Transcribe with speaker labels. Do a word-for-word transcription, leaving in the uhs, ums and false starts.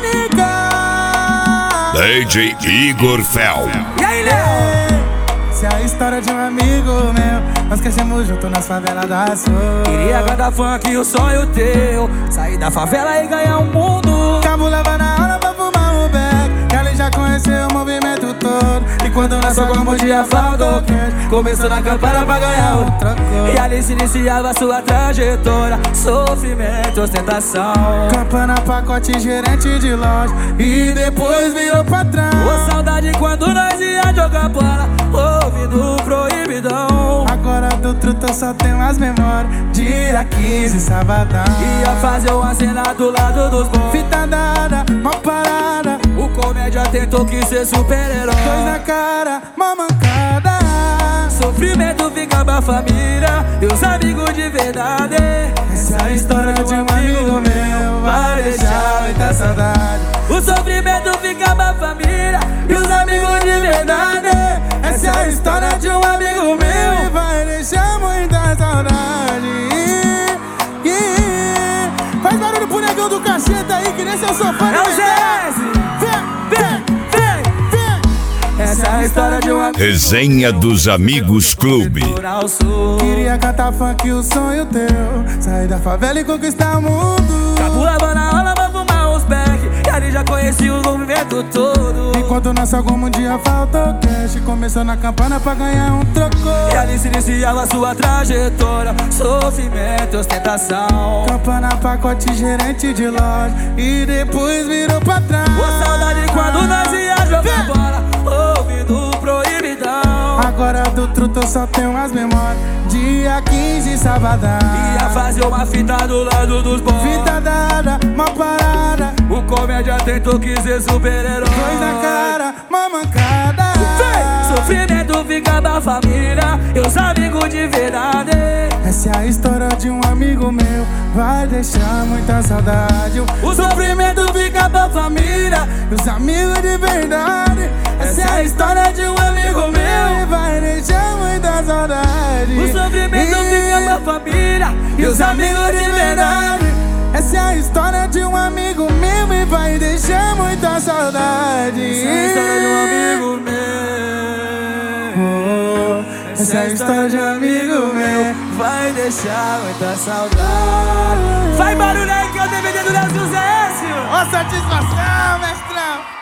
Speaker 1: única.
Speaker 2: D J Igor Fel.
Speaker 1: E aí, Léo? Essa é a história de um amigo meu. Nós crescemos junto nas favelas da Sul.
Speaker 3: Queria cantar funk, o sonho teu. Sair da favela e ganhar o mundo.
Speaker 1: Cabulava na hora pra fumar um beck. Que ali já conheceu o movimento todo. E quando nós só como dia faltou cash, começou na campana pra ganhar o troco.
Speaker 3: E ali se iniciava a sua trajetória. Sofrimento, ostentação.
Speaker 1: Campana, pacote, gerente de loja. E depois virou patrão.
Speaker 3: Ô, saudade quando nós ia jogar bola, ouvindo proibidão.
Speaker 1: Agora do truta só tenho as memórias. Dia quinze, sabadão.
Speaker 3: Ia fazer uma cena do lado dos bons.
Speaker 1: Fita dada, mal parada.
Speaker 3: O comédia tentou que ser super-herói.
Speaker 1: Dois na cara, mó mancada.
Speaker 3: Sofrimento fica pra família e os amigos de verdade.
Speaker 1: Essa é a história de um amigo meu. Vai deixar muita saudade.
Speaker 3: O sofrimento fica pra família
Speaker 1: e os amigos de verdade. Essa é a história de um amigo meu. Vai deixar muita saudade. Yeah. Faz barulho pro negão do cacheta aí, que nem seu sofá.
Speaker 3: É o G S.
Speaker 1: Vem, vem, vem, vem.
Speaker 3: Essa é a história de um amigo.
Speaker 2: Resenha dos Amigos Clube.
Speaker 1: Queria cantar funk, o sonho teu. Sair da favela e conquistar o mundo.
Speaker 3: Cabulava na aula pra fumar uns beck. E ali já conheci o movimento todo.
Speaker 1: Enquanto nosso algum dia faltou cash, começou na campana pra ganhar um troco.
Speaker 3: E ali se iniciava a sua trajetória. Sofrimento, ostentação.
Speaker 1: Campana, pacote, gerente de loja. E depois virou patrão.
Speaker 3: Ô, saudade quando nós ia jogar bola, ouvindo proibidão.
Speaker 1: Agora do truto só tenho as memórias. Dia quinze, sabadão.
Speaker 3: Ia fazer uma fita do lado dos bons.
Speaker 1: Fita dada, mal parada.
Speaker 3: O comédia tentou que ser super-herói.
Speaker 1: Dois na cara, mó mancada.
Speaker 3: Vem! Sofrimento fica da família e os amigos de verdade.
Speaker 1: Essa é a história de um amigo meu. Vai deixar muita saudade.
Speaker 3: O sofrimento fica pra família
Speaker 1: e os amigos de verdade. Essa é a história de um amigo meu. Vai deixar muita saudade.
Speaker 3: O sofrimento fica pra família
Speaker 1: e os amigos de verdade. Essa é a história de um amigo meu e vai deixar muita saudade.
Speaker 3: Essa é a história de um amigo meu.
Speaker 1: Oh, essa é a história de um amigo meu.
Speaker 3: Vai deixar muita saudade. Vai barulho aí que é o D V D do Léo Sucesso.
Speaker 1: Ó, satisfação, mestrão.